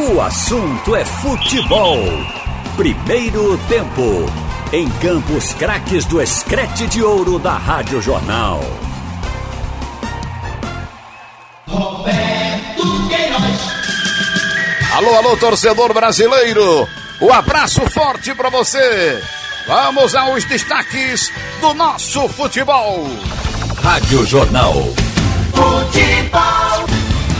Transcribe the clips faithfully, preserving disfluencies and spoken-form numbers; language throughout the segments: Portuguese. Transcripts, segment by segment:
O assunto é futebol. Primeiro tempo. Em Campos Craques do Escrete de Ouro da Rádio Jornal. Roberto Queiroz. Alô, alô, torcedor brasileiro. Um abraço forte pra você. Vamos aos destaques do nosso futebol. Rádio Jornal. Futebol.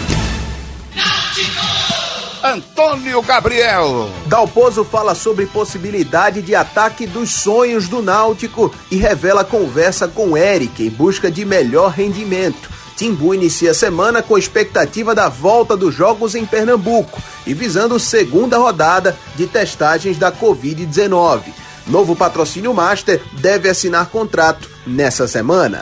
Antônio Gabriel. Dalpozo fala sobre possibilidade de ataque dos sonhos do Náutico e revela conversa com Eric em busca de melhor rendimento. Timbu inicia a semana com expectativa da volta dos jogos em Pernambuco e visando segunda rodada de testagens da covid dezenove. Novo patrocínio Master deve assinar contrato nessa semana.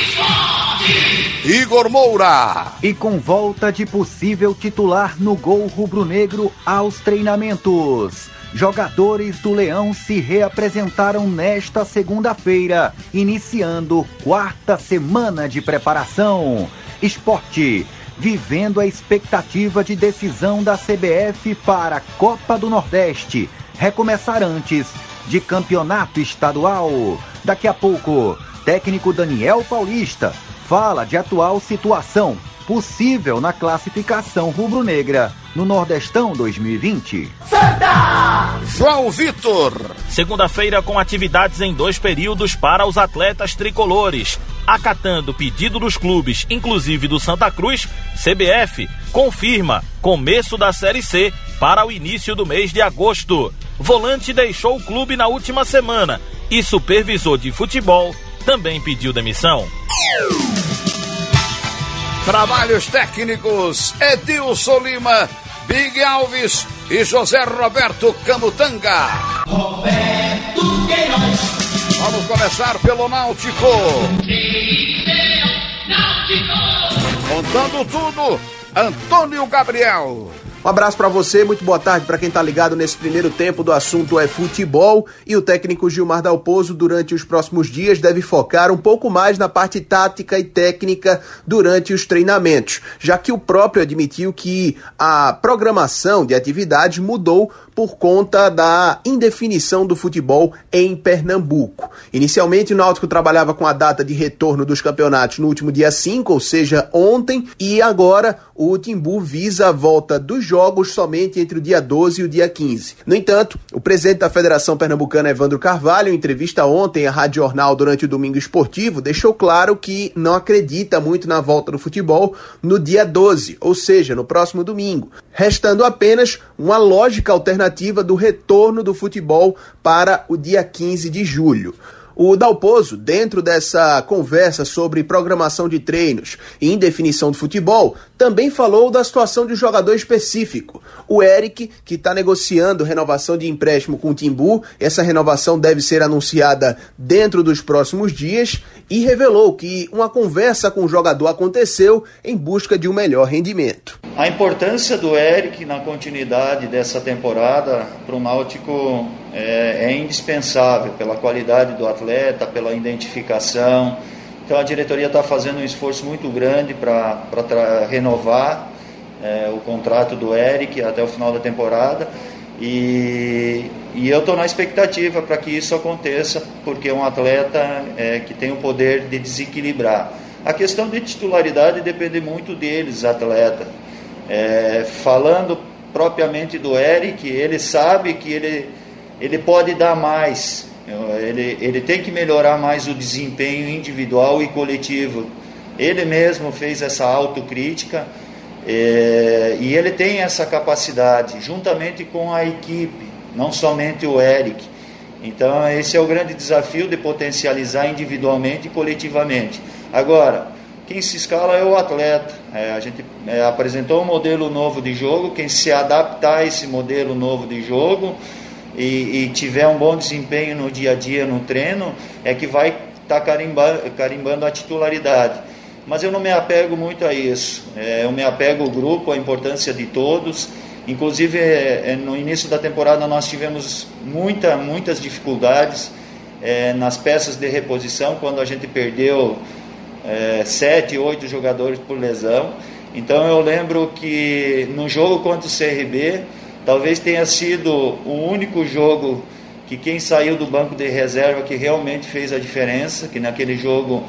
Igor Moura. E com volta de possível titular no gol rubro-negro aos treinamentos. Jogadores do Leão se reapresentaram nesta segunda-feira, iniciando quarta semana de preparação. Esporte, vivendo a expectativa de decisão da C B F para a Copa do Nordeste. Recomeçar antes de campeonato estadual. Daqui a pouco, técnico Daniel Paulista fala de atual situação possível na classificação rubro-negra no Nordestão dois mil e vinte. Santa! João Vitor. Segunda-feira com atividades em dois períodos para os atletas tricolores. Acatando pedido dos clubes, inclusive do Santa Cruz, C B F confirma começo da Série C para o início do mês de agosto. Volante deixou o clube na última semana e supervisor de futebol também pediu demissão. Trabalhos técnicos, Edilson Lima, Big Alves e José Roberto Camutanga. Roberto Queiroz. Vamos começar pelo Náutico. Contando tudo, Antônio Gabriel. Um abraço para você, muito boa tarde para quem tá ligado nesse primeiro tempo do assunto é futebol. E o técnico Gilmar Dalpozo, durante os próximos dias, deve focar um pouco mais na parte tática e técnica durante os treinamentos, já que o próprio admitiu que a programação de atividades mudou por conta da indefinição do futebol em Pernambuco. Inicialmente, o Náutico trabalhava com a data de retorno dos campeonatos no último dia cinco, ou seja, ontem, e agora o Timbu visa a volta dos jogos somente entre o dia doze e o dia quinze. No entanto, o presidente da Federação Pernambucana, Evandro Carvalho, em entrevista ontem à Rádio Jornal durante o Domingo Esportivo, deixou claro que não acredita muito na volta do futebol no dia doze, ou seja, no próximo domingo, restando apenas uma lógica alternativa do retorno do futebol para o dia quinze de julho. O Dalpozo, dentro dessa conversa sobre programação de treinos e indefinição do futebol, também falou da situação de um jogador específico, o Eric, que está negociando renovação de empréstimo com o Timbu. Essa renovação deve ser anunciada dentro dos próximos dias e revelou que uma conversa com o jogador aconteceu em busca de um melhor rendimento. A importância do Eric na continuidade dessa temporada para o Náutico é, é indispensável pela qualidade do atleta, pela identificação. Então a diretoria está fazendo um esforço muito grande para renovar é, o contrato do Eric até o final da temporada e, e eu estou na expectativa para que isso aconteça, porque é um atleta é, que tem o poder de desequilibrar. A questão de titularidade depende muito deles, atleta. É, falando propriamente do Eric, ele sabe que ele, ele pode dar mais, ele, ele tem que melhorar mais o desempenho individual e coletivo. Ele mesmo fez essa autocrítica é, e ele tem essa capacidade, juntamente com a equipe, não somente o Eric. Então esse é o grande desafio de potencializar individualmente e coletivamente. Agora, quem se escala é o atleta. É, a gente é, apresentou um modelo novo de jogo. Quem se adaptar a esse modelo novo de jogo e, e tiver um bom desempenho no dia a dia, no treino, é que vai estar tá carimbando, carimbando a titularidade. Mas eu não me apego muito a isso. É, eu me apego ao grupo, à importância de todos. Inclusive, é, no início da temporada nós tivemos muita, muitas dificuldades é, nas peças de reposição, quando a gente perdeu É, sete, oito jogadores por lesão, Então eu lembro que no jogo contra o C R B, talvez tenha sido o único jogo que quem saiu do banco de reserva que realmente fez a diferença, que naquele jogo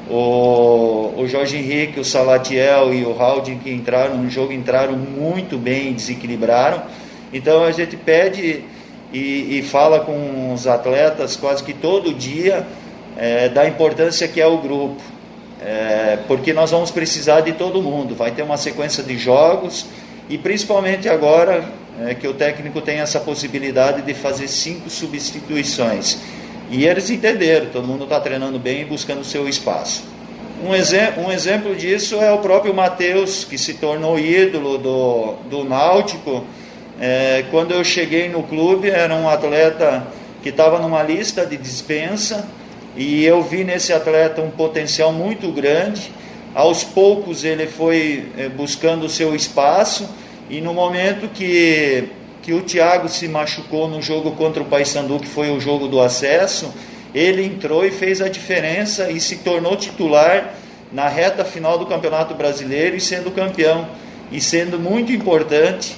o, o Jorge Henrique, o Salatiel e o Halding que entraram no jogo, entraram muito bem e desequilibraram. Então a gente pede e, e fala com os atletas quase que todo dia é, da importância que é o grupo, é, porque nós vamos precisar de todo mundo, vai ter uma sequência de jogos e principalmente agora é, que o técnico tem essa possibilidade de fazer cinco substituições. E eles entenderam, todo mundo está treinando bem e buscando o seu espaço. Um, exe- um exemplo disso é o próprio Matheus, que se tornou ídolo do, do Náutico. É, quando eu cheguei no clube, era um atleta que estava numa lista de dispensa, e eu vi nesse atleta um potencial muito grande. Aos poucos ele foi é, buscando o seu espaço, e no momento que... que o Thiago se machucou no jogo contra o Paysandu, que foi o jogo do acesso, ele entrou e fez a diferença e se tornou titular na reta final do Campeonato Brasileiro e sendo campeão, e sendo muito importante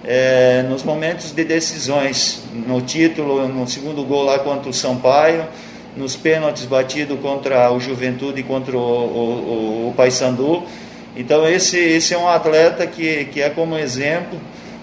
é, nos momentos de decisões, no título, no segundo gol lá contra o Sampaio, nos pênaltis batidos contra o Juventude e contra o, o, o, o Paysandu. Então esse, esse é um atleta que, que é como exemplo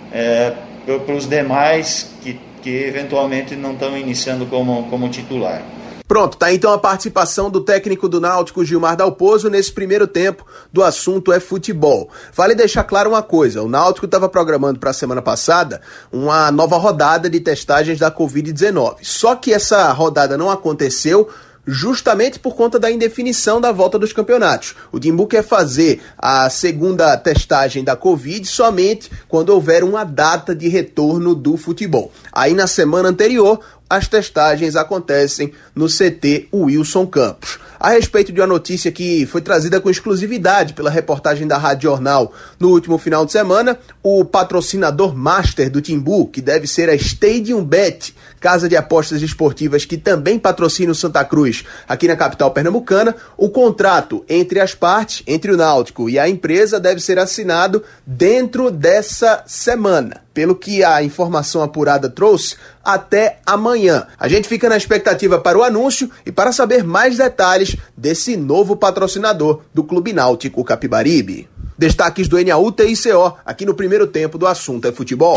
é, para os demais que, que eventualmente não estão iniciando como, como titular. Pronto, tá então a participação do técnico do Náutico, Gilmar Dalpozo, nesse primeiro tempo do assunto é futebol. Vale deixar claro uma coisa, o Náutico estava programando para a semana passada uma nova rodada de testagens da covid dezenove. Só que essa rodada não aconteceu justamente por conta da indefinição da volta dos campeonatos. O Timbu quer fazer a segunda testagem da Covid somente quando houver uma data de retorno do futebol. Aí na semana anterior, as testagens acontecem no C T Wilson Campos. A respeito de uma notícia que foi trazida com exclusividade pela reportagem da Rádio Jornal no último final de semana, o patrocinador master do Timbu, que deve ser a Stadium Bet, casa de apostas esportivas que também patrocina o Santa Cruz aqui na capital pernambucana, o contrato entre as partes, entre o Náutico e a empresa, deve ser assinado dentro dessa semana. Pelo que a informação apurada trouxe, até amanhã. A gente fica na expectativa para o anúncio e para saber mais detalhes desse novo patrocinador do Clube Náutico Capibaribe. Destaques do N A U T I C O, aqui no primeiro tempo do assunto é futebol.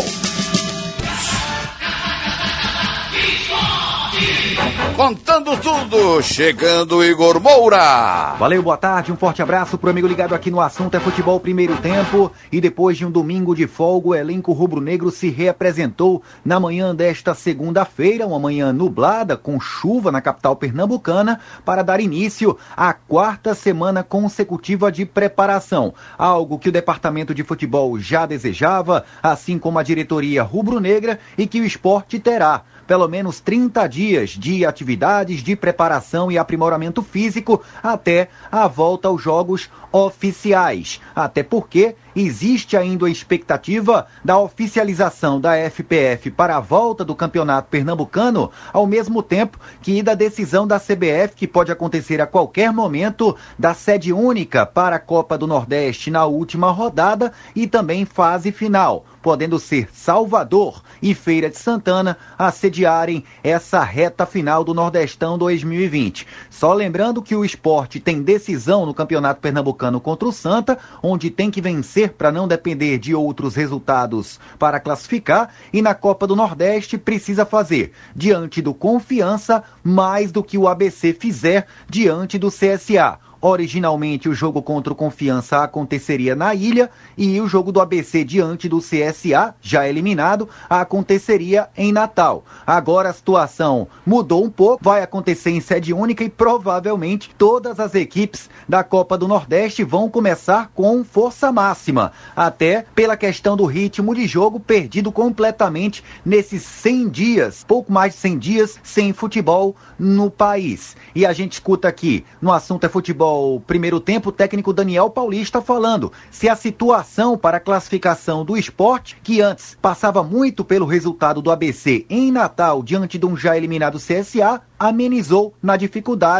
Contando tudo, chegando Igor Moura. Valeu, boa tarde, um forte abraço pro amigo ligado aqui no assunto é futebol primeiro tempo. E depois de um domingo de folga, o elenco rubro-negro se reapresentou na manhã desta segunda-feira, uma manhã nublada, com chuva na capital pernambucana, para dar início à quarta semana consecutiva de preparação. Algo que o departamento de futebol já desejava, assim como a diretoria rubro-negra, e que o esporte terá pelo menos trinta dias de atividades de preparação e aprimoramento físico até a volta aos jogos oficiais. Até porque existe ainda a expectativa da oficialização da F P F para a volta do Campeonato Pernambucano, ao mesmo tempo que da decisão da C B F, que pode acontecer a qualquer momento, da sede única para a Copa do Nordeste na última rodada e também fase final, podendo ser Salvador e Feira de Santana a sediarem essa reta final do Nordestão dois mil e vinte. Só lembrando que o esporte tem decisão no Campeonato Pernambucano contra o Santa, onde tem que vencer para não depender de outros resultados para classificar, e na Copa do Nordeste precisa fazer, diante do Confiança, mais do que o A B C fizer diante do C S A. Originalmente, o jogo contra o Confiança aconteceria na Ilha e o jogo do A B C diante do C S A, já eliminado, aconteceria em Natal. Agora a situação mudou um pouco, vai acontecer em sede única e provavelmente todas as equipes da Copa do Nordeste vão começar com força máxima, até pela questão do ritmo de jogo perdido completamente nesses cem dias, pouco mais de cem dias sem futebol no país. E a gente escuta aqui, no assunto é futebol primeiro tempo, o técnico Daniel Paulista falando se a situação para a classificação do esporte, que antes passava muito pelo resultado do A B C em Natal diante de um já eliminado C S A, amenizou na dificuldade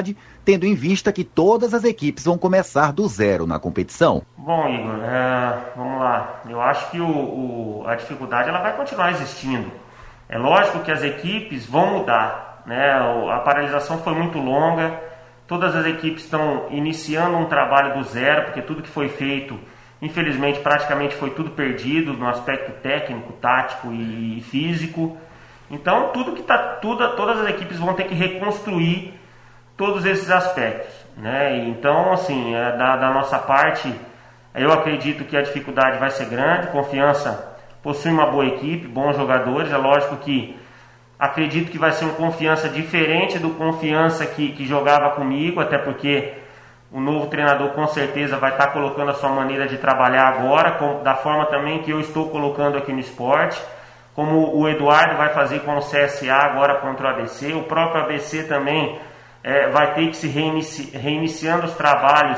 tendo em vista que todas as equipes vão começar do zero na competição? Bom, Igor, é, vamos lá. Eu acho que o, o, a dificuldade ela vai continuar existindo. É lógico que as equipes vão mudar, né? A paralisação foi muito longa, todas as equipes estão iniciando um trabalho do zero, porque tudo que foi feito, infelizmente, praticamente foi tudo perdido no aspecto técnico, tático e físico. Então, tudo que tá, tudo, todas as equipes vão ter que reconstruir todos esses aspectos, né? Então, assim, é, da, da nossa parte, eu acredito que a dificuldade vai ser grande. Confiança possui uma boa equipe, bons jogadores. É lógico que acredito que vai ser um Confiança diferente do Confiança que, que jogava comigo, até porque o novo treinador com certeza vai estar colocando a sua maneira de trabalhar agora, com, da forma também que eu estou colocando aqui no esporte, como o Eduardo vai fazer com o C S A agora contra o A B C. O próprio A B C também é, vai ter que se reinici, reiniciando os trabalhos,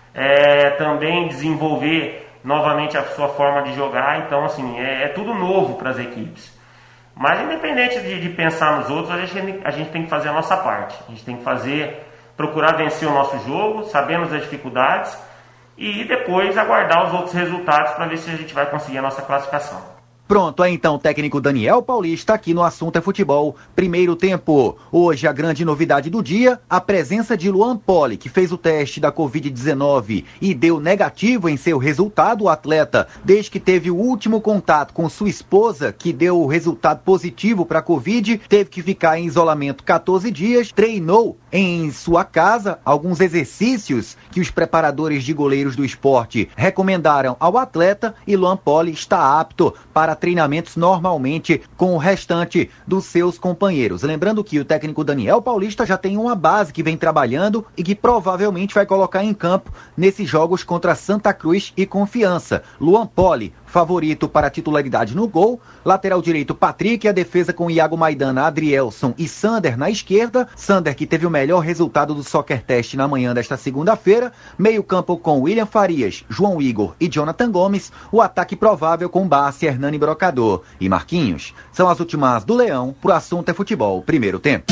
é, também desenvolver novamente a sua forma de jogar. Então, assim, é, é tudo novo para as equipes. Mas independente de, de pensar nos outros, a gente, a gente tem que fazer a nossa parte. A gente tem que fazer, procurar vencer o nosso jogo, sabemos das dificuldades, e depois aguardar os outros resultados para ver se a gente vai conseguir a nossa classificação. Pronto, aí então o técnico Daniel Paulista aqui no Assunto é Futebol. Primeiro tempo. Hoje a grande novidade do dia, a presença de Luan Poli, que fez o teste da covid dezenove e deu negativo em seu resultado. O atleta, desde que teve o último contato com sua esposa, que deu o resultado positivo para a Covid, teve que ficar em isolamento catorze dias, treinou em sua casa alguns exercícios que os preparadores de goleiros do esporte recomendaram ao atleta, e Luan Poli está apto para treinamentos normalmente com o restante dos seus companheiros. Lembrando que o técnico Daniel Paulista já tem uma base que vem trabalhando e que provavelmente vai colocar em campo nesses jogos contra Santa Cruz e Confiança. Luan Poli, favorito para a titularidade no gol, lateral direito Patrick, a defesa com Iago Maidana, Adrielson e Sander na esquerda, Sander que teve o melhor resultado do Soccer Test na manhã desta segunda-feira, meio campo com William Farias, João Igor e Jonathan Gomes, o ataque provável com Bassi, Hernani Brocador e Marquinhos. São as últimas do Leão, pro Assunto é Futebol, primeiro tempo.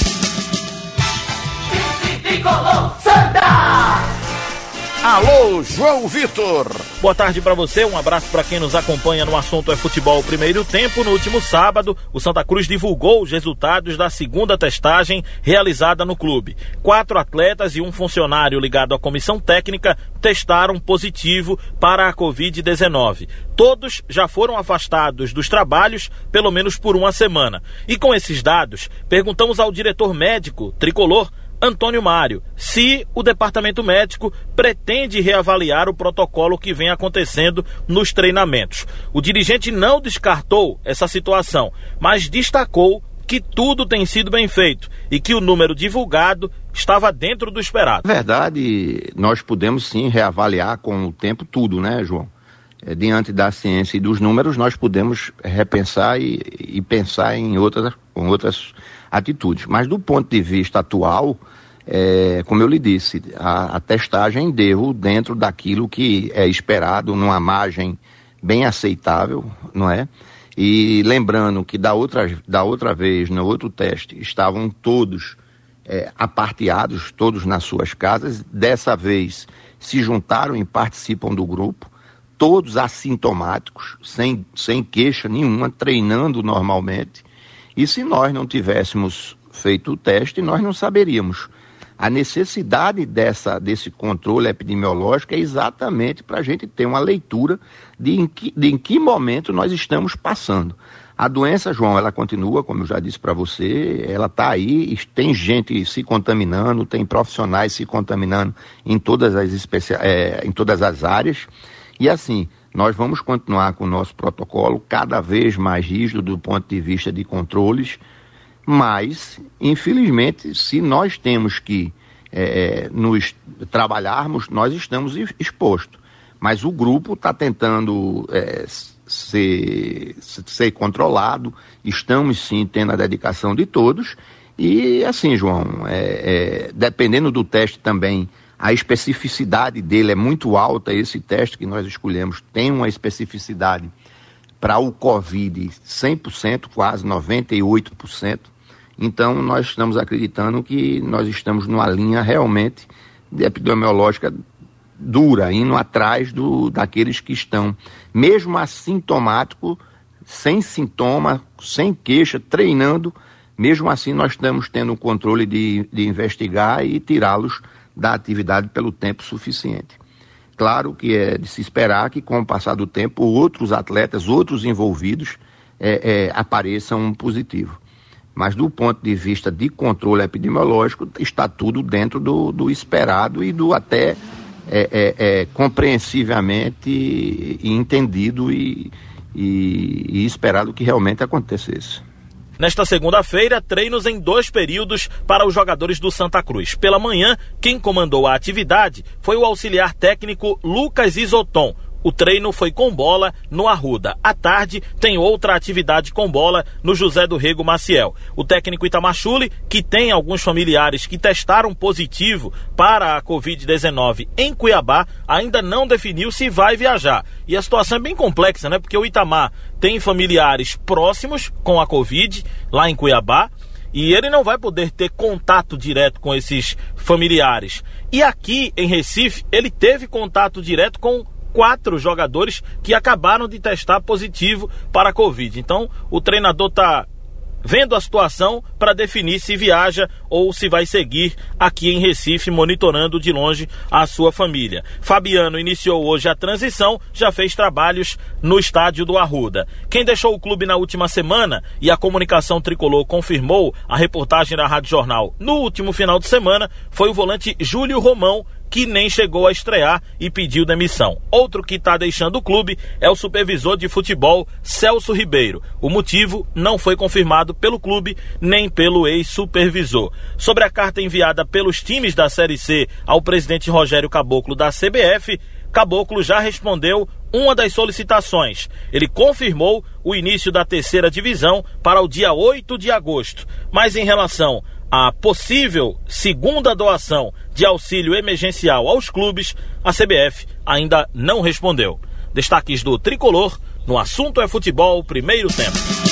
Alô, João Vitor. Boa tarde para você, um abraço para quem nos acompanha no Assunto é Futebol Primeiro Tempo. No último sábado, o Santa Cruz divulgou os resultados da segunda testagem realizada no clube. Quatro atletas e um funcionário ligado à comissão técnica testaram positivo para a covid dezenove. Todos já foram afastados dos trabalhos pelo menos por uma semana. E com esses dados, perguntamos ao diretor médico tricolor, Antônio Mário, se o departamento médico pretende reavaliar o protocolo que vem acontecendo nos treinamentos. O dirigente não descartou essa situação, mas destacou que tudo tem sido bem feito e que o número divulgado estava dentro do esperado. Na verdade, nós podemos sim reavaliar com o tempo tudo, né, João? É, diante da ciência e dos números, nós podemos repensar e, e pensar em outras, em outras atitudes. Mas do ponto de vista atual, é, como eu lhe disse, a, a testagem deu dentro daquilo que é esperado, numa margem bem aceitável, não é? E lembrando que da outra, da outra vez, no outro teste, estavam todos é, aparteados, todos nas suas casas. Dessa vez se juntaram e participam do grupo, todos assintomáticos, sem, sem queixa nenhuma, treinando normalmente. E se nós não tivéssemos feito o teste, nós não saberíamos. A necessidade dessa, desse controle epidemiológico é exatamente para a gente ter uma leitura de em, que, de em que momento nós estamos passando. A doença, João, ela continua, como eu já disse para você, ela está aí, tem gente se contaminando, tem profissionais se contaminando em todas as, especia- é, em todas as áreas. E assim, nós vamos continuar com o nosso protocolo cada vez mais rígido do ponto de vista de controles, mas, infelizmente, se nós temos que é, nos trabalharmos, nós estamos expostos. Mas o grupo está tentando é, ser, ser controlado, estamos sim tendo a dedicação de todos. E assim, João, é, é, dependendo do teste também, a especificidade dele é muito alta. Esse teste que nós escolhemos tem uma especificidade para o Covid cem por cento, quase noventa e oito por cento. Então, nós estamos acreditando que nós estamos numa linha realmente epidemiológica dura, indo atrás do, daqueles que estão, mesmo assintomático, sem sintoma, sem queixa, treinando, mesmo assim nós estamos tendo o controle de, de investigar e tirá-los da atividade pelo tempo suficiente. Claro que é de se esperar que, com o passar do tempo, outros atletas, outros envolvidos, é, é, apareçam positivo. Mas do ponto de vista de controle epidemiológico, está tudo dentro do, do esperado e do até é, é, é, compreensivelmente e entendido e, e, e esperado que realmente acontecesse. Nesta segunda-feira, treinos em dois períodos para os jogadores do Santa Cruz. Pela manhã, quem comandou a atividade foi o auxiliar técnico Lucas Isoton. O treino foi com bola no Arruda. À tarde, tem outra atividade com bola no José do Rego Maciel. O técnico Itamar Schulli, que tem alguns familiares que testaram positivo para a covid dezenove em Cuiabá, ainda não definiu se vai viajar. E a situação é bem complexa, né? Porque o Itamar tem familiares próximos com a Covid lá em Cuiabá, e ele não vai poder ter contato direto com esses familiares. E aqui em Recife, ele teve contato direto com quatro jogadores que acabaram de testar positivo para a Covid. Então, o treinador está vendo a situação para definir se viaja ou se vai seguir aqui em Recife, monitorando de longe a sua família. Fabiano iniciou hoje a transição, já fez trabalhos no estádio do Arruda. Quem deixou o clube na última semana, e a comunicação tricolor confirmou a reportagem da Rádio Jornal no último final de semana, foi o volante Júlio Romão, que nem chegou a estrear e pediu demissão. Outro que está deixando o clube é o supervisor de futebol Celso Ribeiro. O motivo não foi confirmado pelo clube nem pelo ex-supervisor. Sobre a carta enviada pelos times da Série C ao presidente Rogério Caboclo da C B F, Caboclo já respondeu uma das solicitações. Ele confirmou o início da terceira divisão para o dia oito de agosto. Mas em relação a possível segunda doação de auxílio emergencial aos clubes, a C B F ainda não respondeu. Destaques do Tricolor, no Assunto é Futebol, primeiro tempo.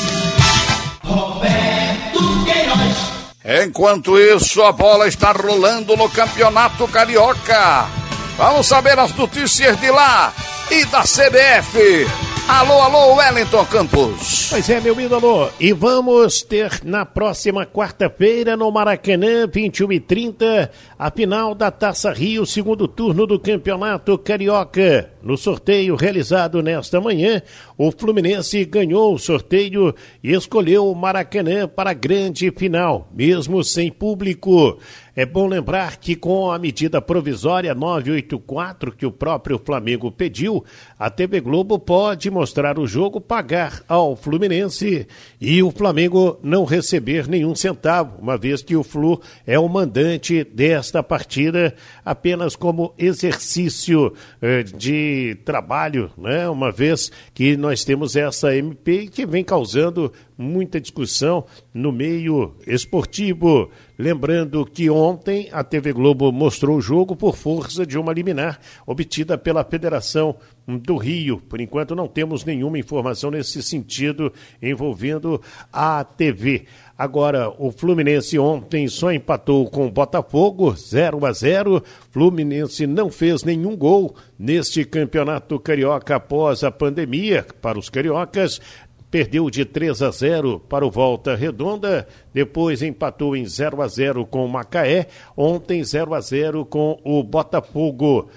Roberto Queiroz. Enquanto isso, a bola está rolando no Campeonato Carioca. Vamos saber as notícias de lá e da C B F. Alô, alô, Wellington Campos. Pois é, meu ídolo, e vamos ter na próxima quarta-feira no Maracanã, vinte e uma e trinta, a final da Taça Rio, segundo turno do Campeonato Carioca. No sorteio realizado nesta manhã, o Fluminense ganhou o sorteio e escolheu o Maracanã para a grande final, mesmo sem público. É bom lembrar que com a medida provisória novecentos e oitenta e quatro que o próprio Flamengo pediu, a T V Globo pode mostrar o jogo, pagar ao Fluminense e o Flamengo não receber nenhum centavo, uma vez que o Flu é o mandante desta partida apenas como exercício eh, de trabalho, né? Uma vez que nós temos essa M P que vem causando muita discussão no meio esportivo. Lembrando que ontem a T V Globo mostrou o jogo por força de uma liminar obtida pela Federação do Rio. Por enquanto não temos nenhuma informação nesse sentido envolvendo a T V. Agora, o Fluminense ontem só empatou com o Botafogo, zero a zero. Fluminense não fez nenhum gol neste campeonato carioca após a pandemia para os cariocas. Perdeu de três a zero para o Volta Redonda, depois empatou em zero a zero com o Macaé, ontem zero a zero com o Botafogo.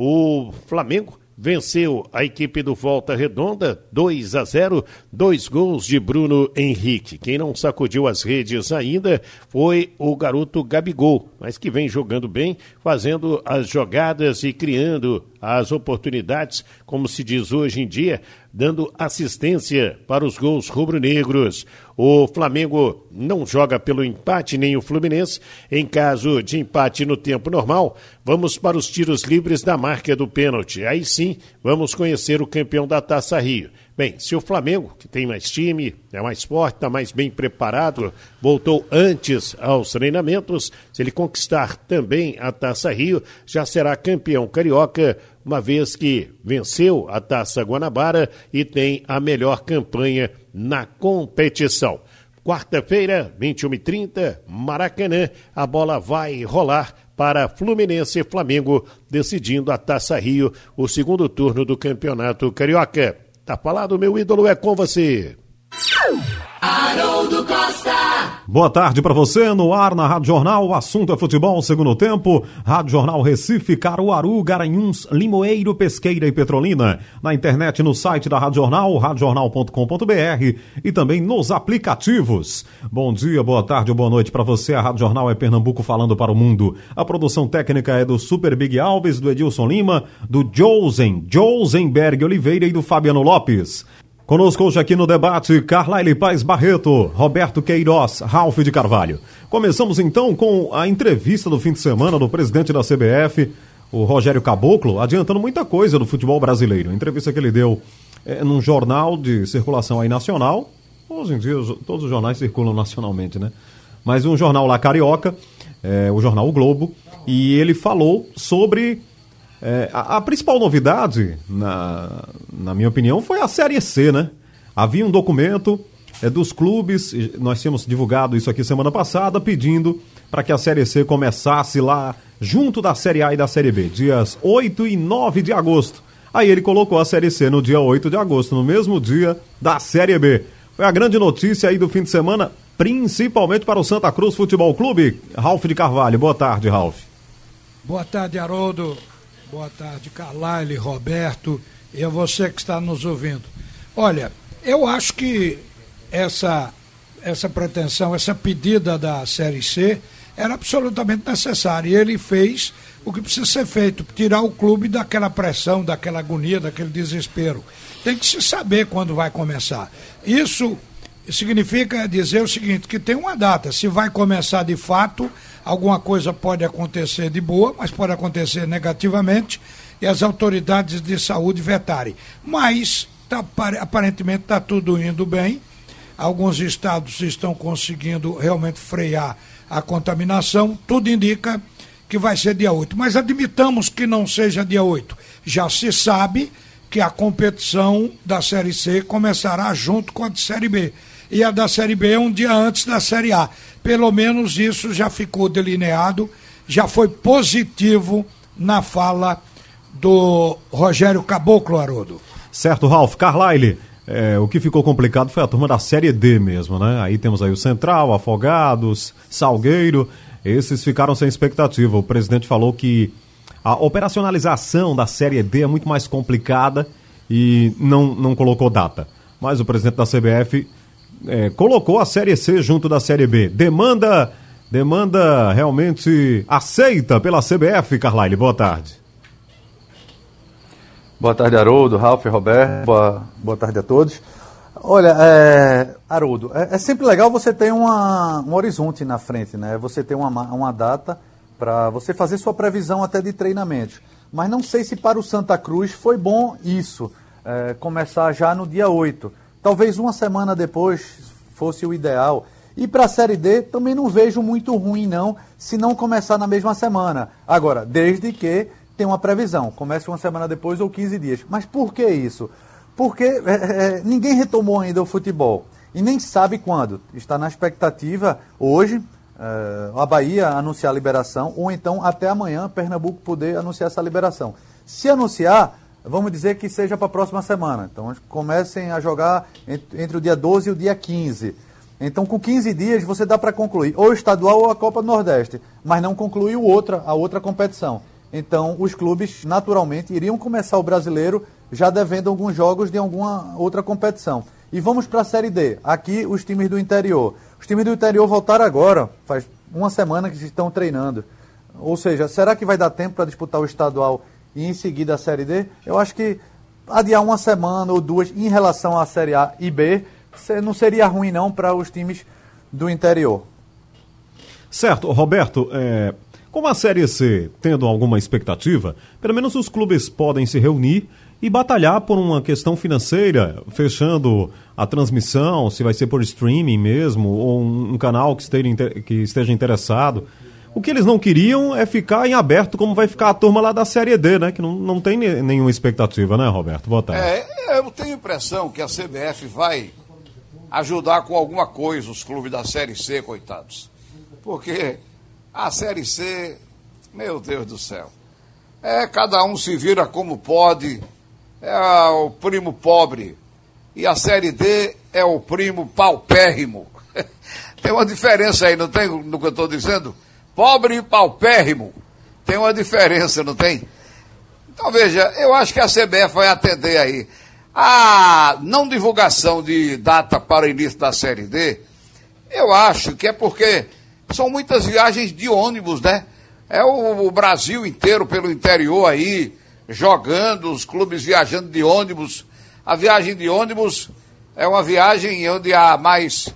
O Flamengo venceu a equipe do Volta Redonda, dois a zero, dois gols de Bruno Henrique. Quem não sacudiu as redes ainda foi o garoto Gabigol, mas que vem jogando bem, fazendo as jogadas e criando as oportunidades, como se diz hoje em dia, dando assistência para os gols rubro-negros. O Flamengo não joga pelo empate, nem o Fluminense. Em caso de empate no tempo normal, vamos para os tiros livres da marca do pênalti. Aí sim, vamos conhecer o campeão da Taça Rio. Bem, se o Flamengo, que tem mais time, é mais forte, está mais bem preparado, voltou antes aos treinamentos, se ele conquistar também a Taça Rio, já será campeão carioca, uma vez que venceu a Taça Guanabara e tem a melhor campanha na competição. quarta-feira, vinte e uma e trinta, Maracanã, a bola vai rolar para Fluminense e Flamengo, decidindo a Taça Rio, o segundo turno do Campeonato Carioca. Tá falado, meu ídolo, é com você. Haroldo Costa. Boa tarde para você, no ar na Rádio Jornal, o assunto é futebol, segundo tempo, Rádio Jornal Recife, Caruaru, Garanhuns, Limoeiro, Pesqueira e Petrolina, na internet no site da Rádio Jornal, rádio jornal ponto com ponto b r e também nos aplicativos. Bom dia, boa tarde ou boa noite para você, a Rádio Jornal é Pernambuco falando para o mundo. A produção técnica é do Super Big Alves, do Edilson Lima, do Josen, Josenberg Oliveira e do Fabiano Lopes. Conosco hoje aqui no debate, Carlaile Paz Barreto, Roberto Queiroz, Ralf de Carvalho. Começamos então com a entrevista do fim de semana do presidente da C B F, o Rogério Caboclo, adiantando muita coisa do futebol brasileiro. A entrevista que ele deu é, num jornal de circulação aí nacional. Hoje em dia todos os jornais circulam nacionalmente, né? Mas um jornal lá carioca, é, o jornal O Globo, e ele falou sobre... É, a, a principal novidade, na, na minha opinião, foi a Série C, né? Havia um documento é, dos clubes, nós tínhamos divulgado isso aqui semana passada, pedindo para que a Série C começasse lá junto da Série A e da Série B, dias oito e nove de agosto. Aí ele colocou a Série C no dia oito de agosto, no mesmo dia da Série B. Foi a grande notícia aí do fim de semana, principalmente para o Santa Cruz Futebol Clube. Ralf de Carvalho, boa tarde, Ralf. Boa tarde, Haroldo. Boa tarde, Carlaile, Roberto e a você que está nos ouvindo. Olha, eu acho que essa, essa pretensão, essa pedida da Série C era absolutamente necessária. E ele fez o que precisa ser feito, tirar o clube daquela pressão, daquela agonia, daquele desespero. Tem que se saber quando vai começar. Isso significa dizer o seguinte, que tem uma data, se vai começar de fato... Alguma coisa pode acontecer de boa, mas pode acontecer negativamente e as autoridades de saúde vetarem. Mas, tá, aparentemente, está tudo indo bem. Alguns estados estão conseguindo realmente frear a contaminação. Tudo indica que vai ser dia oito. Mas admitamos que não seja dia oito. Já se sabe que a competição da Série C começará junto com a de Série B. E a da Série B é um dia antes da Série A. Pelo menos isso já ficou delineado, já foi positivo na fala do Rogério Caboclo, Haroldo. Certo, Ralf. Carlaile, é, o que ficou complicado foi a turma da Série D mesmo, né? Aí temos aí o Central, Afogados, Salgueiro, esses ficaram sem expectativa. O presidente falou que a operacionalização da Série D é muito mais complicada e não, não colocou data. Mas o presidente da C B F... É, colocou a Série C junto da Série B. Demanda, demanda realmente aceita pela C B F, Carlaile. Boa tarde. Boa tarde, Haroldo, Ralf, Roberto. Boa, boa tarde a todos. Olha, é, Haroldo, é, é sempre legal você ter uma, um horizonte na frente, né? Você ter uma, uma data para você fazer sua previsão até de treinamento. Mas não sei se para o Santa Cruz foi bom isso, é, começar já no dia oito. Talvez uma semana depois fosse o ideal. E para a Série D também não vejo muito ruim não, se não começar na mesma semana. Agora, desde que tenha uma previsão, comece uma semana depois ou quinze dias. Mas por que isso? Porque é, é, ninguém retomou ainda o futebol e nem sabe quando. Está na expectativa hoje, é, a Bahia anunciar a liberação ou então até amanhã Pernambuco poder anunciar essa liberação. Se anunciar... Vamos dizer que seja para a próxima semana. Então, comecem a jogar entre, entre o dia doze e o dia quinze. Então, com quinze dias, você dá para concluir ou o estadual ou a Copa do Nordeste, mas não concluiu outra, a outra competição. Então, os clubes, naturalmente, iriam começar o brasileiro já devendo alguns jogos de alguma outra competição. E vamos para a Série D. Aqui, os times do interior. Os times do interior voltaram agora, faz uma semana que estão treinando. Ou seja, será que vai dar tempo para disputar o estadual e em seguida a Série D? Eu acho que adiar uma semana ou duas em relação à Série A e B não seria ruim não para os times do interior. Certo, Roberto, é, como a Série C tendo alguma expectativa, pelo menos os clubes podem se reunir e batalhar por uma questão financeira, fechando a transmissão, se vai ser por streaming mesmo, ou um, um canal que esteja, que esteja interessado. O que eles não queriam é ficar em aberto como vai ficar a turma lá da Série D, né? Que não, não tem nenhuma expectativa, né, Roberto? Boa tarde. É, eu tenho a impressão que a C B F vai ajudar com alguma coisa os clubes da Série C, coitados. Porque a Série C, meu Deus do céu, é cada um se vira como pode, é o primo pobre. E a Série D é o primo paupérrimo. Tem uma diferença aí, não tem, no que eu estou dizendo? Pobre e paupérrimo. Tem uma diferença, não tem? Então, veja, eu acho que a C B F vai atender aí. A não divulgação de data para o início da Série D, eu acho que é porque são muitas viagens de ônibus, né? É o, o Brasil inteiro pelo interior aí, jogando, os clubes viajando de ônibus. A viagem de ônibus é uma viagem onde há mais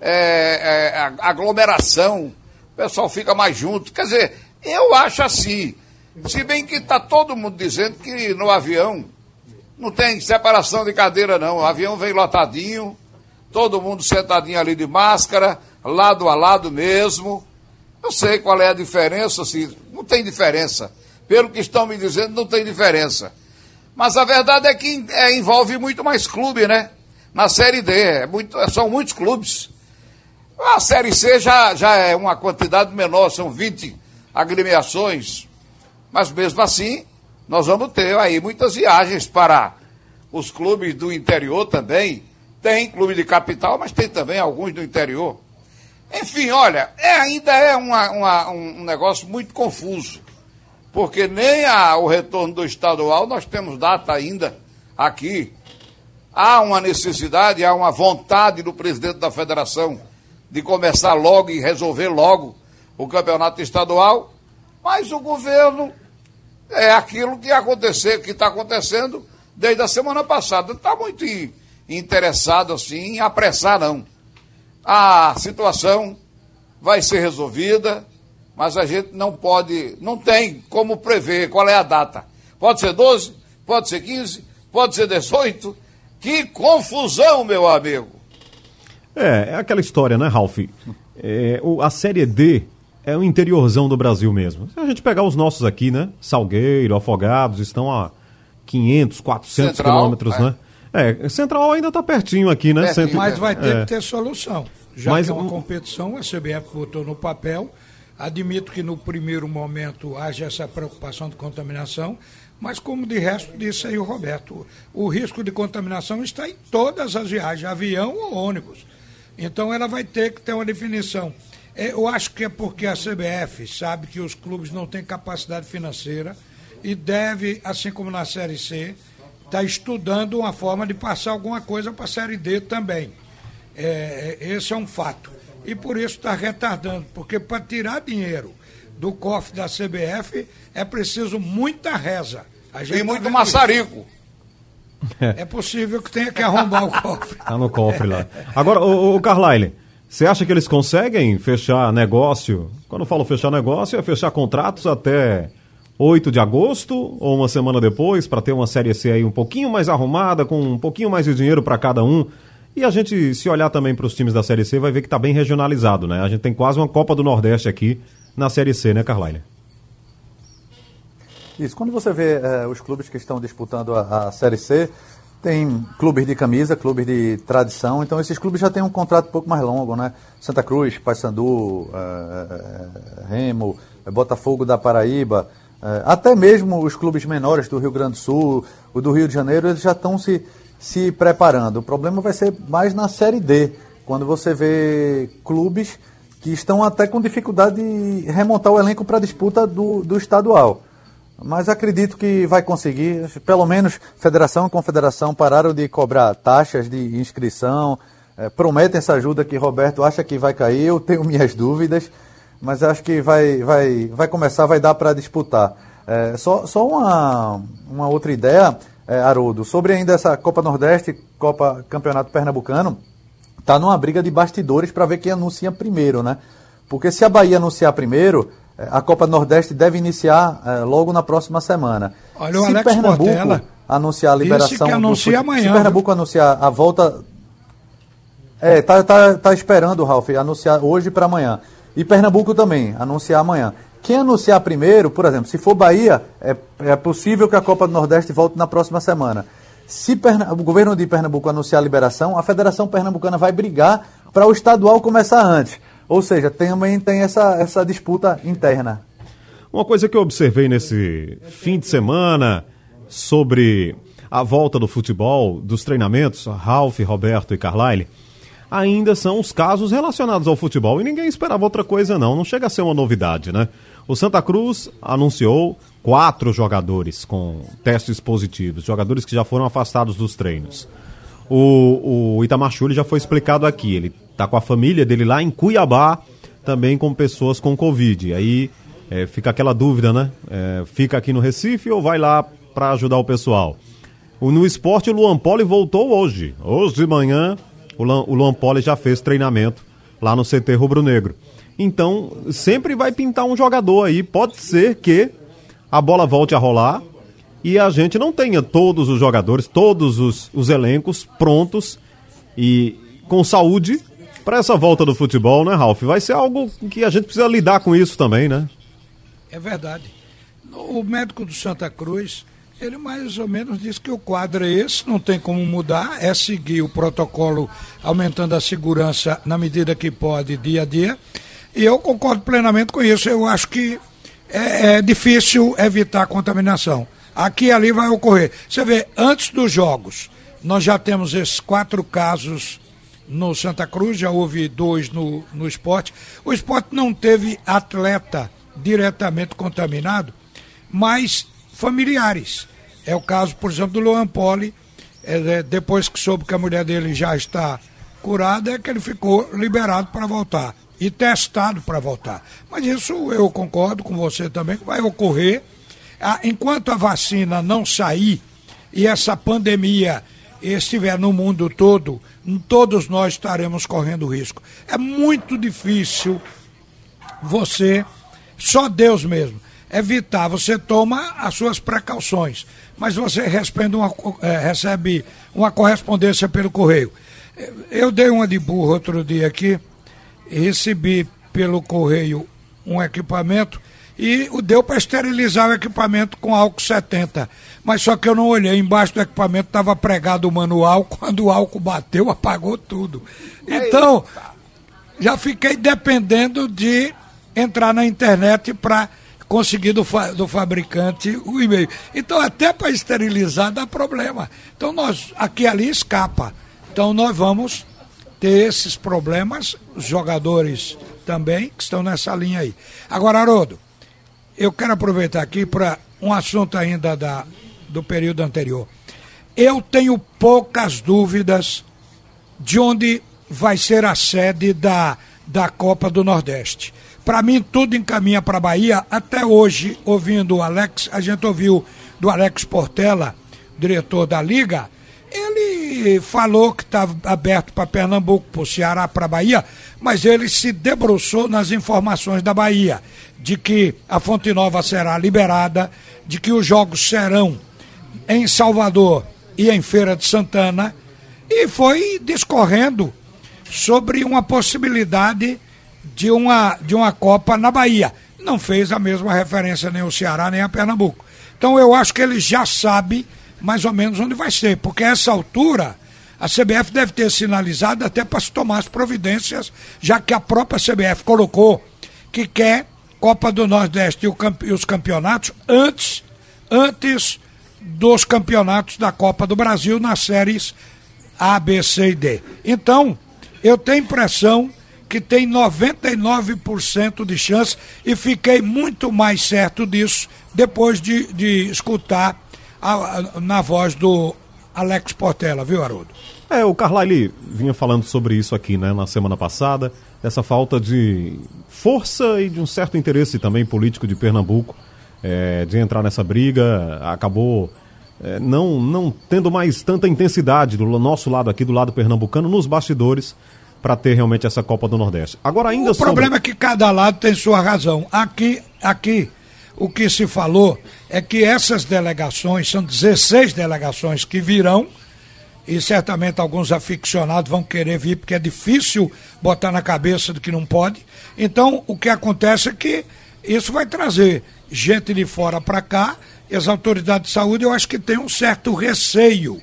é, é, aglomeração, o pessoal fica mais junto. Quer dizer, eu acho assim, se bem que está todo mundo dizendo que no avião não tem separação de cadeira não, o avião vem lotadinho, todo mundo sentadinho ali de máscara, lado a lado mesmo. Eu sei qual é a diferença, assim, não tem diferença. Pelo que estão me dizendo, não tem diferença. Mas a verdade é que é, envolve muito mais clube, né? Na Série D, é muito, são muitos clubes. A Série C já, já é uma quantidade menor, são vinte agremiações. Mas mesmo assim, nós vamos ter aí muitas viagens para os clubes do interior também. Tem clube de capital, mas tem também alguns do interior. Enfim, olha, é, ainda é uma, uma, um negócio muito confuso. Porque nem a, o retorno do estadual nós temos data ainda aqui. Há uma necessidade, há uma vontade do presidente da federação de começar logo e resolver logo o campeonato estadual, mas o governo é aquilo que acontecer, que está acontecendo desde a semana passada. Não está muito interessado assim em apressar, não. A situação vai ser resolvida, mas a gente não pode, não tem como prever qual é a data. Pode ser doze, pode ser quinze, pode ser dezoito. Que confusão, meu amigo! É, é aquela história, né, Ralf? É, o, a Série D é o interiorzão do Brasil mesmo. Se a gente pegar os nossos aqui, né? Salgueiro, Afogados, estão a quinhentos, quatrocentos Central, quilômetros, é. né? É, Central ainda está pertinho aqui, né? Pertinho, Centro... mas vai ter é. que ter solução. Já Mas que é uma um- competição, a C B F botou no papel. Admito que no primeiro momento haja essa preocupação de contaminação, mas como de resto disse aí o Roberto, o risco de contaminação está em todas as viagens, avião ou ônibus. Então ela vai ter que ter uma definição. É, eu acho que é porque a C B F sabe que os clubes não têm capacidade financeira e deve, assim como na Série C, estar estudando uma forma de passar alguma coisa para a Série D também. É, esse é um fato. E por isso está retardando, porque para tirar dinheiro do cofre da C B F é preciso muita reza. A gente E tá muito vendo maçarico. isso. É possível que tenha que arrombar o cofre. Tá no cofre lá. Agora, ô, ô Carlyle, você acha que eles conseguem fechar negócio? Quando eu falo fechar negócio, é fechar contratos até oito de agosto ou uma semana depois, para ter uma Série C aí um pouquinho mais arrumada, com um pouquinho mais de dinheiro para cada um. E a gente, se olhar também para os times da Série C, vai ver que está bem regionalizado, né? A gente tem quase uma Copa do Nordeste aqui na Série C, né, Carlyle? Isso, quando você vê eh, os clubes que estão disputando a, a Série C, tem clubes de camisa, clubes de tradição, então esses clubes já têm um contrato um pouco mais longo, né? Santa Cruz, Paysandu, eh, Remo, Botafogo da Paraíba, eh, até mesmo os clubes menores do Rio Grande do Sul, o do Rio de Janeiro, eles já estão se, se preparando. O problema vai ser mais na Série D, quando você vê clubes que estão até com dificuldade de remontar o elenco para a disputa do, do estadual. Mas acredito que vai conseguir, pelo menos federação e confederação pararam de cobrar taxas de inscrição, é, prometem essa ajuda que Roberto acha que vai cair, eu tenho minhas dúvidas, mas acho que vai, vai, vai começar, vai dar para disputar. É, só só uma, uma outra ideia, é, Haroldo, sobre ainda essa Copa Nordeste, Copa Campeonato Pernambucano, está numa briga de bastidores para ver quem anuncia primeiro, né? Porque se a Bahia anunciar primeiro, a Copa Nordeste deve iniciar é, logo na próxima semana. Olha, o se Alex Pernambuco Portela anunciar a liberação... disse que anuncia do, amanhã, se Pernambuco viu? anunciar a volta... É, tá, tá, tá esperando, Ralf, anunciar hoje para amanhã. E Pernambuco também, anunciar amanhã. Quem anunciar primeiro, por exemplo, se for Bahia, é, é possível que a Copa do Nordeste volte na próxima semana. Se Perna... o governo de Pernambuco anunciar a liberação, a Federação Pernambucana vai brigar para o estadual começar antes. Ou seja, também tem essa, essa disputa interna. Uma coisa que eu observei nesse fim de semana sobre a volta do futebol, dos treinamentos, Ralf, Roberto e Carlyle, ainda são os casos relacionados ao futebol e ninguém esperava outra coisa não, não chega a ser uma novidade, né? O Santa Cruz anunciou quatro jogadores com testes positivos, jogadores que já foram afastados dos treinos. O, o Itamar Schulli já foi explicado aqui, ele está com a família dele lá em Cuiabá, também com pessoas com Covid. Aí é, fica aquela dúvida, né? É, fica aqui no Recife ou vai lá para ajudar o pessoal? O, no esporte, o Luan Poli voltou hoje. Hoje de manhã, o, Lan, o Luan Poli já fez treinamento lá no C T Rubro Negro. Então, sempre vai pintar um jogador aí. Pode ser que a bola volte a rolar e a gente não tenha todos os jogadores, todos os, os elencos prontos e com saúde para essa volta do futebol, né, Ralf? Vai ser algo que a gente precisa lidar com isso também, né? É verdade. O médico do Santa Cruz, ele mais ou menos disse que o quadro é esse, não tem como mudar, é seguir o protocolo aumentando a segurança na medida que pode, dia a dia. E eu concordo plenamente com isso. Eu acho que é, é difícil evitar a contaminação. Aqui e ali vai ocorrer. Você vê, antes dos jogos, nós já temos esses quatro casos no Santa Cruz, já houve dois no, no Sport. O Sport não teve atleta diretamente contaminado, mas familiares. É o caso, por exemplo, do Luan Poli. É, depois que soube que a mulher dele já está curada, é que ele ficou liberado para voltar e testado para voltar. Mas isso eu concordo com você também, que vai ocorrer. Ah, enquanto a vacina não sair e essa pandemia estiver no mundo todo, todos nós estaremos correndo risco. É muito difícil você, só Deus mesmo, evitar. Você toma as suas precauções, mas você recebe uma, é, recebe uma correspondência pelo correio. Eu dei uma de burro outro dia aqui, recebi pelo correio um equipamento e deu para esterilizar o equipamento com álcool setenta, mas só que eu não olhei, embaixo do equipamento estava pregado o manual, quando o álcool bateu, apagou tudo. Então, já fiquei dependendo de entrar na internet para conseguir do, fa do fabricante o e-mail. Então, até para esterilizar dá problema. Então, nós, aqui e ali escapa. Então, nós vamos ter esses problemas, os jogadores também, que estão nessa linha aí. Agora, Haroldo, eu quero aproveitar aqui para um assunto ainda da, do período anterior. Eu tenho poucas dúvidas de onde vai ser a sede da, da Copa do Nordeste. Para mim, tudo encaminha para a Bahia. Até hoje, ouvindo o Alex, a gente ouviu do Alex Portela, diretor da Liga, ele falou que estava aberto para Pernambuco, para o Ceará, para a Bahia, mas ele se debruçou nas informações da Bahia, de que a Fonte Nova será liberada, de que os jogos serão em Salvador e em Feira de Santana, e foi discorrendo sobre uma possibilidade de uma, de uma Copa na Bahia. Não fez a mesma referência nem ao Ceará, nem a Pernambuco. Então eu acho que ele já sabe mais ou menos onde vai ser, porque a essa altura a C B F deve ter sinalizado até para se tomar as providências, já que a própria C B F colocou que quer Copa do Nordeste e, o camp e os campeonatos antes, antes dos campeonatos da Copa do Brasil nas séries A, B, C e D. Então, eu tenho impressão que tem noventa e nove por cento de chance e fiquei muito mais certo disso depois de, de escutar a, a, na voz do Alex Portela, viu, Haroldo? É, o Carlyle vinha falando sobre isso aqui, né, na semana passada, essa falta de força e de um certo interesse também político de Pernambuco, é, de entrar nessa briga, acabou é, não, não tendo mais tanta intensidade do nosso lado aqui, do lado pernambucano, nos bastidores, para ter realmente essa Copa do Nordeste. Agora ainda o sobre... problema é que cada lado tem sua razão. Aqui, aqui, o que se falou é que essas delegações, são dezesseis delegações que virão, e certamente alguns aficionados vão querer vir, porque é difícil botar na cabeça do que não pode. Então, o que acontece é que isso vai trazer gente de fora para cá, e as autoridades de saúde, eu acho que tem um certo receio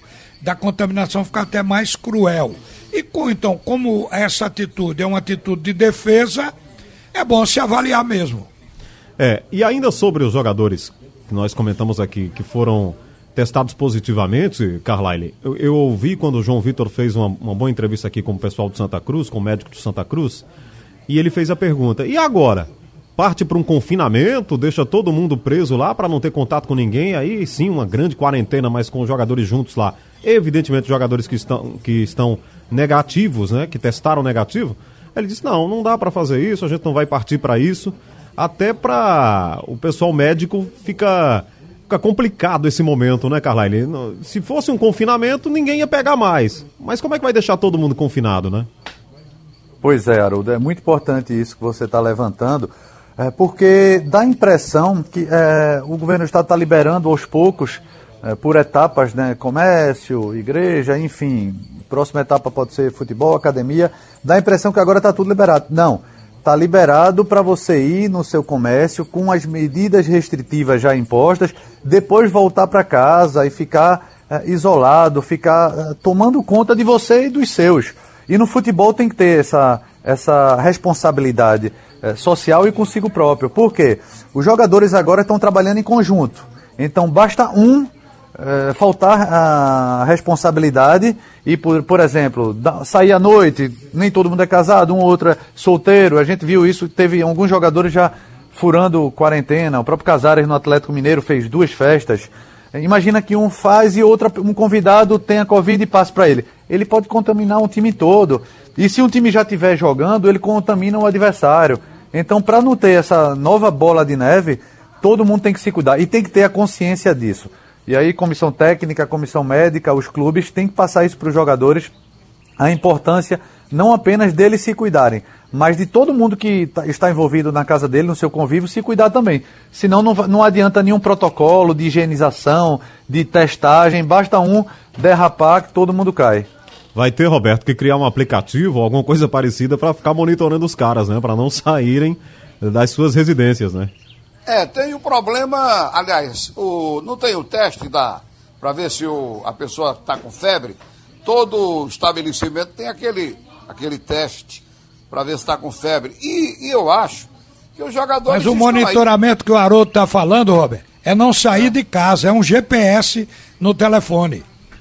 da contaminação ficar até mais cruel. E com, então, como essa atitude é uma atitude de defesa, é bom se avaliar mesmo. É, e ainda sobre os jogadores que nós comentamos aqui, que foram testados positivamente, Carlyle, eu, eu ouvi quando o João Vitor fez uma, uma boa entrevista aqui com o pessoal de Santa Cruz, com o médico de Santa Cruz, e ele fez a pergunta, e agora? Parte para um confinamento, deixa todo mundo preso lá para não ter contato com ninguém, aí sim uma grande quarentena, mas com os jogadores juntos lá. Evidentemente jogadores que estão, que estão negativos, né, que testaram negativo. Ele disse, não, não dá para fazer isso, a gente não vai partir para isso, até para o pessoal médico fica, fica complicado esse momento, né, Carlyle? Se fosse um confinamento, ninguém ia pegar mais, mas como é que vai deixar todo mundo confinado, né? Pois é, Haroldo, é muito importante isso que você está levantando, é, porque dá a impressão que é, o governo do estado está liberando aos poucos, é, por etapas, né, comércio, igreja, enfim, próxima etapa pode ser futebol, academia, dá a impressão que agora está tudo liberado. Não, está liberado para você ir no seu comércio com as medidas restritivas já impostas, depois voltar para casa e ficar é, isolado, ficar é, tomando conta de você e dos seus. E no futebol tem que ter essa, essa responsabilidade é, social e consigo próprio. Por quê? Os jogadores agora estão trabalhando em conjunto. Então basta um é, faltar a responsabilidade e, por, por exemplo, da, sair à noite, nem todo mundo é casado, um ou outro é solteiro. A gente viu isso, teve alguns jogadores já furando quarentena. O próprio Casares no Atlético Mineiro fez duas festas. Imagina que um faz e outra, um convidado tenha Covid e passe para ele. Ele pode contaminar um time todo. E se um time já estiver jogando, ele contamina o adversário. Então, para não ter essa nova bola de neve, todo mundo tem que se cuidar. E tem que ter a consciência disso. E aí, comissão técnica, comissão médica, os clubes têm que passar isso para os jogadores. A importância não apenas deles se cuidarem, mas de todo mundo que está envolvido na casa dele, no seu convívio, se cuidar também. Senão não, não adianta nenhum protocolo de higienização, de testagem, basta um derrapar que todo mundo cai. Vai ter, Roberto, que criar um aplicativo ou alguma coisa parecida para ficar monitorando os caras, né? Para não saírem das suas residências, né? É, tem o problema, aliás, o, não tem o teste da para ver se o, a pessoa está com febre. Todo estabelecimento tem aquele, aquele teste para ver se está com febre. E, e eu acho que os jogadores... Mas o monitoramento aí que o Haroldo está falando, Robert, é não sair é. de casa, é um G P S no telefone.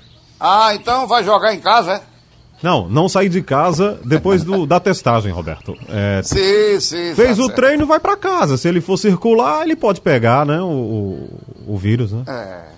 Ah, então vai jogar em casa, é? Não, não sair de casa depois do, da testagem, Roberto. É, sim, sim. Fez tá o certo. treino, vai para casa. Se ele for circular, ele pode pegar, né, o, o, o vírus, né? É.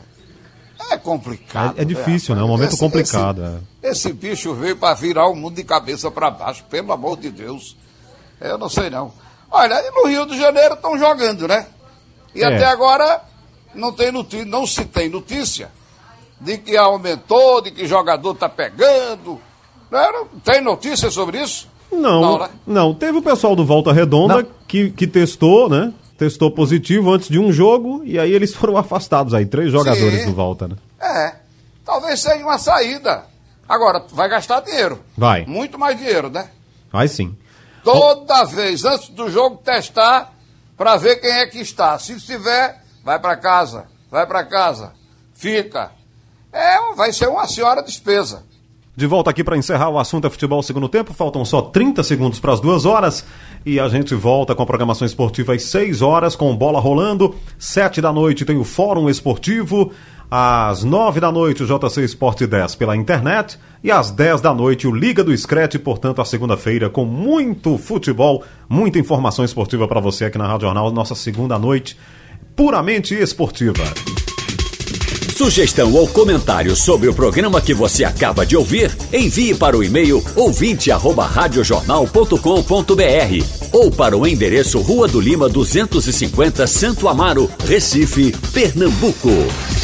É complicado. É, é difícil, é, né? É um momento esse, complicado. Esse, é. esse bicho veio para virar o mundo de cabeça para baixo, pelo amor de Deus. Eu não sei não. Olha, e no Rio de Janeiro estão jogando, né? E é. até agora não, tem notícia, não se tem notícia de que aumentou, de que jogador está pegando. Não tem notícia sobre isso? Não, não, né? não. Teve o pessoal do Volta Redonda que, que testou, né? Testou positivo antes de um jogo e aí eles foram afastados aí, três jogadores Sim. do Volta, né? É, talvez seja uma saída. Agora, vai gastar dinheiro. Vai. Muito mais dinheiro, né? Vai sim. Toda oh. vez, antes do jogo, testar para ver quem é que está. Se estiver, vai para casa, vai para casa, fica. É, vai ser uma senhora despesa. De volta aqui para encerrar o assunto é futebol segundo tempo, faltam só trinta segundos para as duas horas e a gente volta com a programação esportiva às seis horas com bola rolando, sete da noite tem o Fórum Esportivo, às nove da noite o J C Sport dez pela internet e às dez da noite o Liga do Screte, portanto a segunda-feira com muito futebol, muita informação esportiva para você aqui na Rádio Jornal, nossa segunda noite puramente esportiva. Sugestão ou comentário sobre o programa que você acaba de ouvir, envie para o e-mail ouvinte arroba radiojornal ponto com ponto br ou para o endereço Rua do Lima duzentos e cinquenta, Santo Amaro, Recife, Pernambuco.